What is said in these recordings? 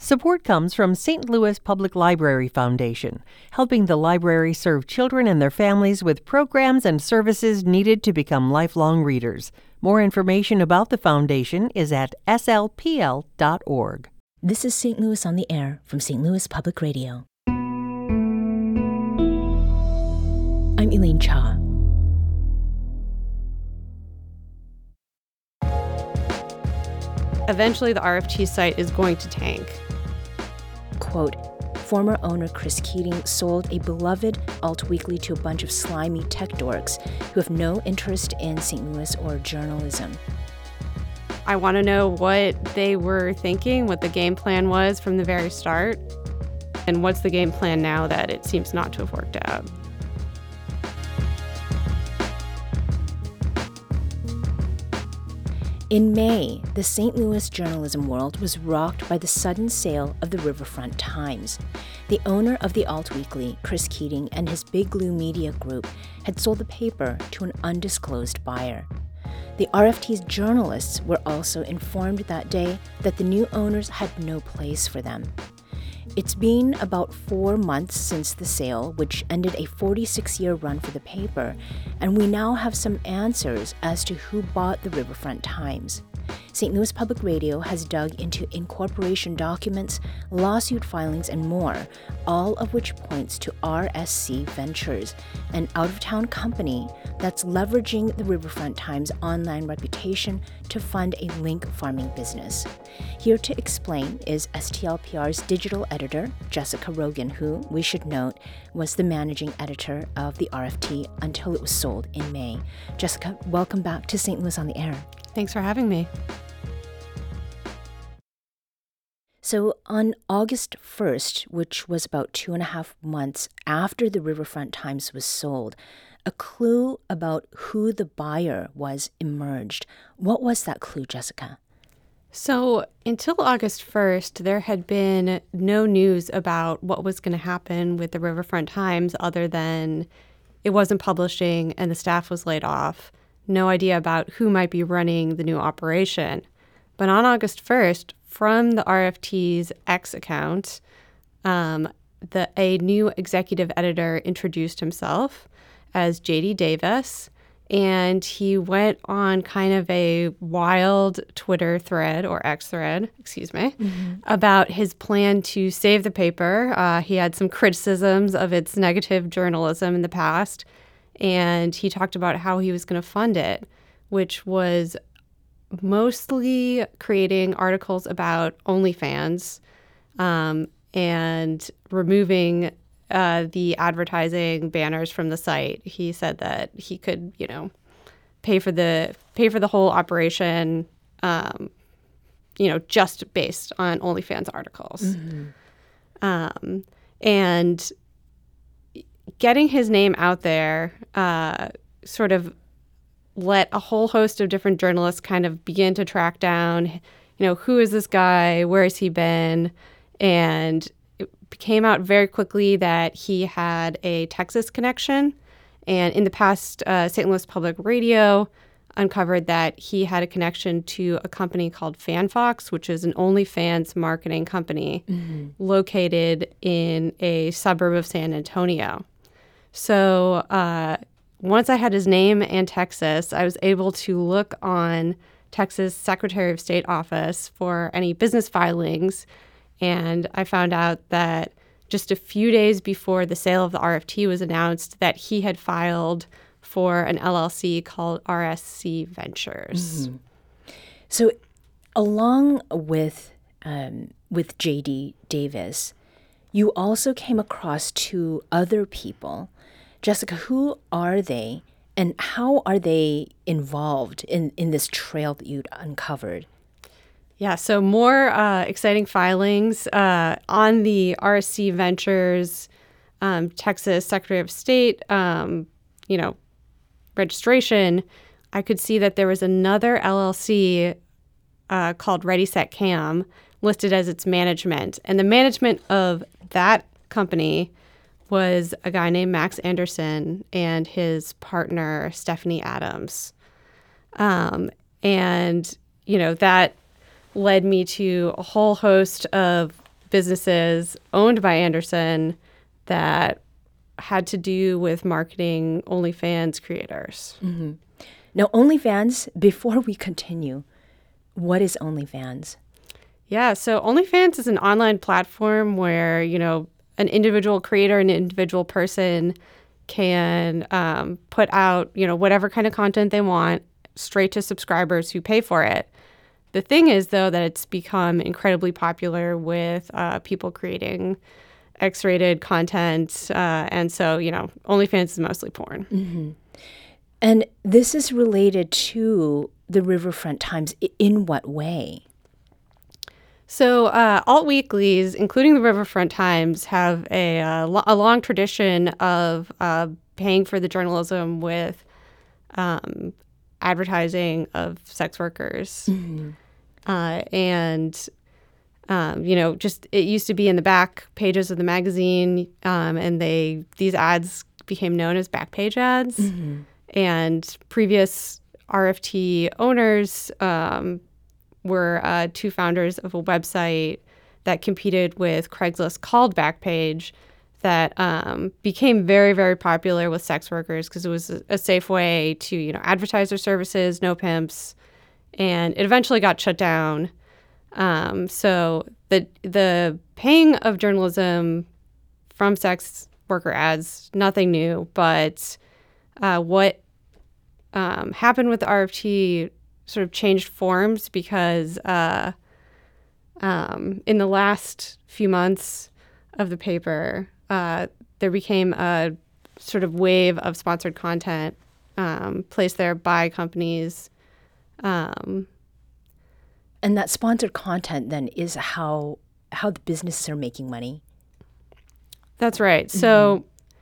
Support comes from St. Louis Public Library Foundation, helping the library serve children and their families with programs and services needed to become lifelong readers. More information about the foundation is at slpl.org. This is St. Louis on the Air from St. Louis Public Radio. I'm Elaine Cha. Eventually, the RFT site is going to tank. Quote, former owner Chris Keating sold a beloved alt weekly to a bunch of slimy tech dorks who have no interest in St. Louis or journalism. I want to know what they were thinking, what the game plan was from the very start, and what's the game plan now that it seems not to have worked out. In May, the St. Louis journalism world was rocked by the sudden sale of the Riverfront Times. The owner of the alt weekly, Chris Keating, and his Big Blue Media Group had sold the paper to an undisclosed buyer. The RFT's journalists were also informed that day that the new owners had no place for them. It's been about 4 months since the sale, which ended a 46-year run for the paper, and we now have some answers as to who bought the Riverfront Times. St. Louis Public Radio has dug into incorporation documents, lawsuit filings, and more, all of which points to RSC Ventures, an out-of-town company that's leveraging the Riverfront Times' online reputation to fund a link farming business. Here to explain is STLPR's digital editor, Jessica Rogan, who, we should note, was the managing editor of the RFT until it was sold in May. Jessica, welcome back to St. Louis on the Air. Thanks for having me. So on August 1st, which was about 2.5 months after the Riverfront Times was sold, a clue about who the buyer was emerged. What was that clue, Jessica? So until August 1st, there had been no news about what was going to happen with the Riverfront Times other than it wasn't publishing and the staff was laid off. No idea about who might be running the new operation. But on August 1st, from the RFT's X account, a new executive editor introduced himself as J.D. Davis, and he went on kind of a wild Twitter thread, or X thread, about his plan to save the paper. He had some criticisms of its negative journalism in the past, and he talked about how he was going to fund it, which was mostly creating articles about OnlyFans and removing the advertising banners from the site. He said that he could, pay for the whole operation, just based on OnlyFans articles. Mm-hmm. And getting his name out there sort of let a whole host of different journalists kind of begin to track down, who is this guy? Where has he been? And it came out very quickly that he had a Texas connection. And in the past, St. Louis Public Radio uncovered that he had a connection to a company called FanFox, which is an OnlyFans marketing company located in a suburb of San Antonio. So once I had his name and Texas, I was able to look on Texas Secretary of State office for any business filings, and I found out that just a few days before the sale of the RFT was announced that he had filed for an LLC called RSC Ventures. Mm-hmm. So along with J.D. Davis, you also came across 2 other people. Jessica, who are they and how are they involved in this trail that you'd uncovered? Yeah, so more exciting filings on the RSC Ventures, Texas Secretary of State, registration. I could see that there was another LLC called Ready Set Cam listed as its management, and the management of that company was a guy named Max Anderson and his partner, Stephanie Adams. That led me to a whole host of businesses owned by Anderson that had to do with marketing OnlyFans creators. Mm-hmm. Now, OnlyFans, before we continue, what is OnlyFans? Yeah, so OnlyFans is an online platform where, an individual creator, an individual person can put out, whatever kind of content they want straight to subscribers who pay for it. The thing is, though, that it's become incredibly popular with people creating X-rated content. And so, OnlyFans is mostly porn. Mm-hmm. And this is related to the Riverfront Times. In what way? So alt weeklies, including the Riverfront Times, have a long tradition of paying for the journalism with advertising of sex workers. Mm-hmm. Just it used to be in the back pages of the magazine, and these ads became known as Backpage ads. Mm-hmm. And previous RFT owners were two founders of a website that competed with Craigslist called Backpage that became very, very popular with sex workers because it was a safe way to, advertise their services, no pimps, and it eventually got shut down. So the paying of journalism from sex worker ads, nothing new, but what happened with the RFT sort of changed forms because in the last few months of the paper, there became a sort of wave of sponsored content placed there by companies. And that sponsored content then is how the businesses are making money. That's right. So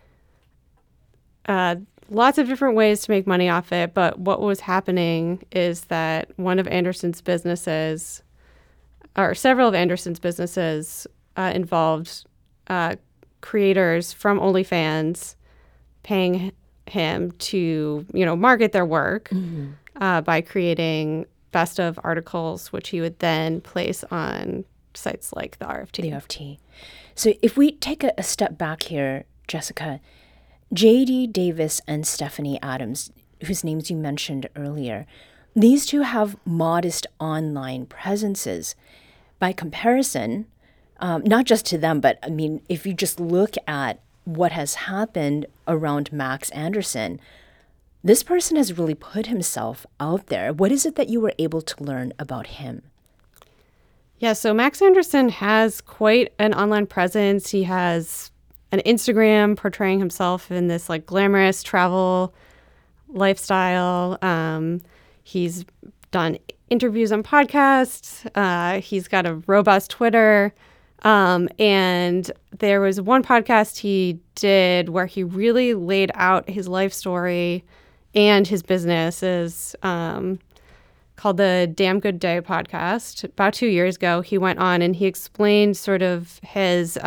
lots of different ways to make money off it. But what was happening is that one of Anderson's businesses, or several of Anderson's businesses, involved creators from OnlyFans paying him to, market their work by creating best of articles, which he would then place on sites like the RFT. The RFT. So if we take a step back here, Jessica, J.D. Davis and Stephanie Adams, whose names you mentioned earlier, these two have modest online presences. By comparison, not just to them, but I mean, if you just look at what has happened around Max Anderson, this person has really put himself out there. What is it that you were able to learn about him? Yeah, so Max Anderson has quite an online presence. He has an Instagram portraying himself in this like glamorous travel lifestyle. He's done interviews on podcasts. He's got a robust Twitter. And there was one podcast he did where he really laid out his life story and his business is called the Damn Good Day podcast. About 2 years ago, he went on and he explained sort of his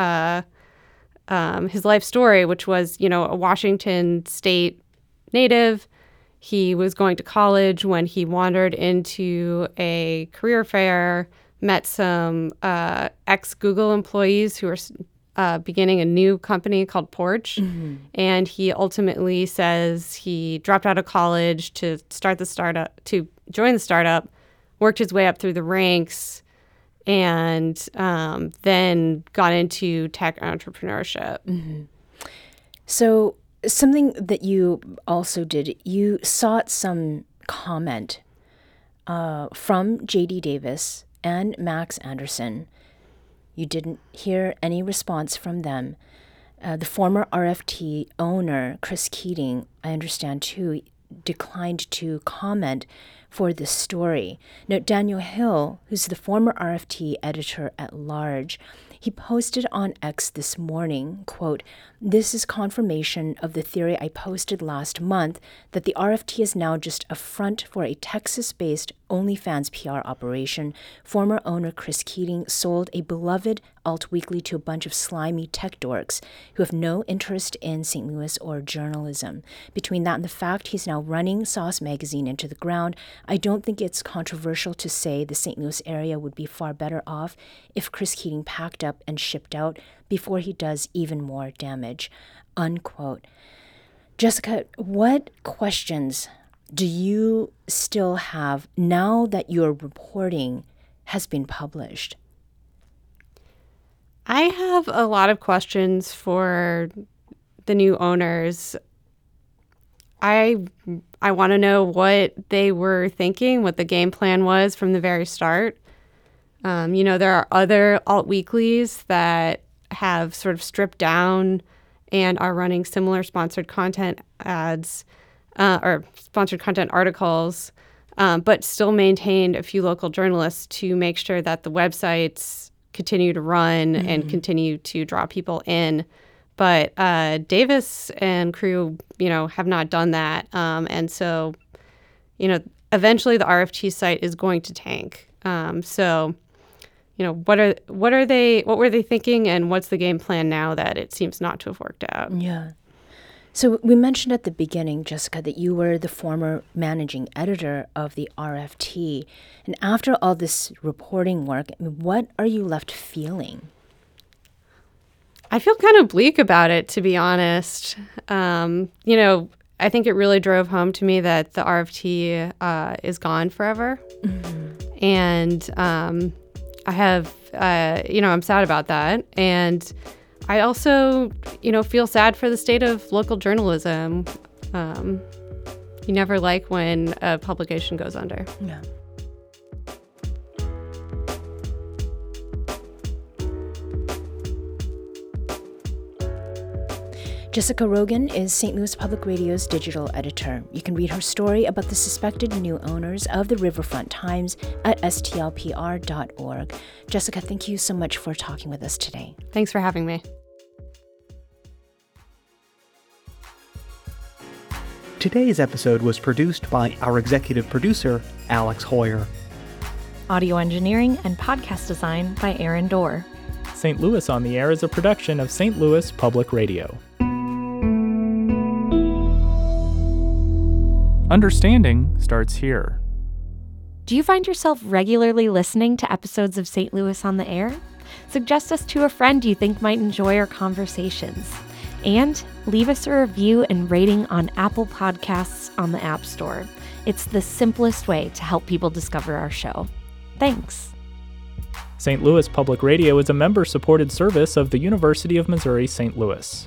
life story, which was, a Washington State native. He was going to college when he wandered into a career fair, met some ex-Google employees who were beginning a new company called Porch. Mm-hmm. And he ultimately says he dropped out of college to join the startup, worked his way up through the ranks, and then got into tech entrepreneurship. Mm-hmm. So something that you also did, you sought some comment from J.D. Davis and Max Anderson. You didn't hear any response from them. The former RFT owner, Chris Keating, I understand too, declined to comment for this story. Now, Daniel Hill, who's the former RFT editor at large, he posted on X this morning, quote, "This is confirmation of the theory I posted last month that the RFT is now just a front for a Texas-based OnlyFans PR operation. Former owner Chris Keating sold a beloved alt weekly to a bunch of slimy tech dorks who have no interest in St. Louis or journalism. Between that and the fact he's now running Sauce Magazine into the ground, I don't think it's controversial to say the St. Louis area would be far better off if Chris Keating packed up and shipped out before he does even more damage, unquote. Jessica, what questions do you still have now that your reporting has been published? I have a lot of questions for the new owners. I want to know what they were thinking, what the game plan was from the very start. There are other alt weeklies that have sort of stripped down and are running similar sponsored content ads or sponsored content articles, but still maintained a few local journalists to make sure that the websites continue to run and continue to draw people in. But Davis and crew, have not done that. And so, eventually the RFT site is going to tank. What were they thinking, and what's the game plan now that it seems not to have worked out? Yeah. So we mentioned at the beginning, Jessica, that you were the former managing editor of the RFT. And after all this reporting work, what are you left feeling? I feel kind of bleak about it, to be honest. I think it really drove home to me that the RFT is gone forever. Mm-hmm. And I have, I'm sad about that. And I also, feel sad for the state of local journalism. You never like when a publication goes under. Yeah. Jessica Rogan is St. Louis Public Radio's digital editor. You can read her story about the suspected new owners of the Riverfront Times at stlpr.org. Jessica, thank you so much for talking with us today. Thanks for having me. Today's episode was produced by our executive producer, Alex Hoyer. Audio engineering and podcast design by Aaron Dorr. St. Louis on the Air is a production of St. Louis Public Radio. Understanding starts here. Do you find yourself regularly listening to episodes of St. Louis on the Air? Suggest us to a friend you think might enjoy our conversations. And leave us a review and rating on Apple Podcasts on the App Store. It's the simplest way to help people discover our show. Thanks. St. Louis Public Radio is a member-supported service of the University of Missouri St. Louis.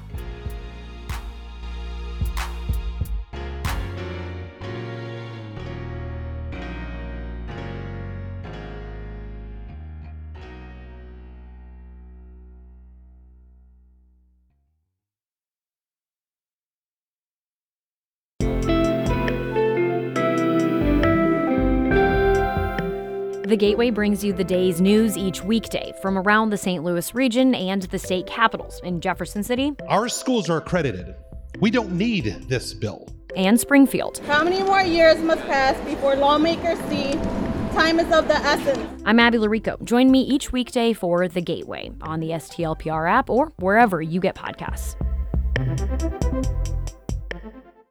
The Gateway brings you the day's news each weekday from around the St. Louis region and the state capitals in Jefferson City. Our schools are accredited. We don't need this bill. And Springfield. How many more years must pass before lawmakers see time is of the essence? I'm Abby Larico. Join me each weekday for The Gateway on the STLPR app or wherever you get podcasts.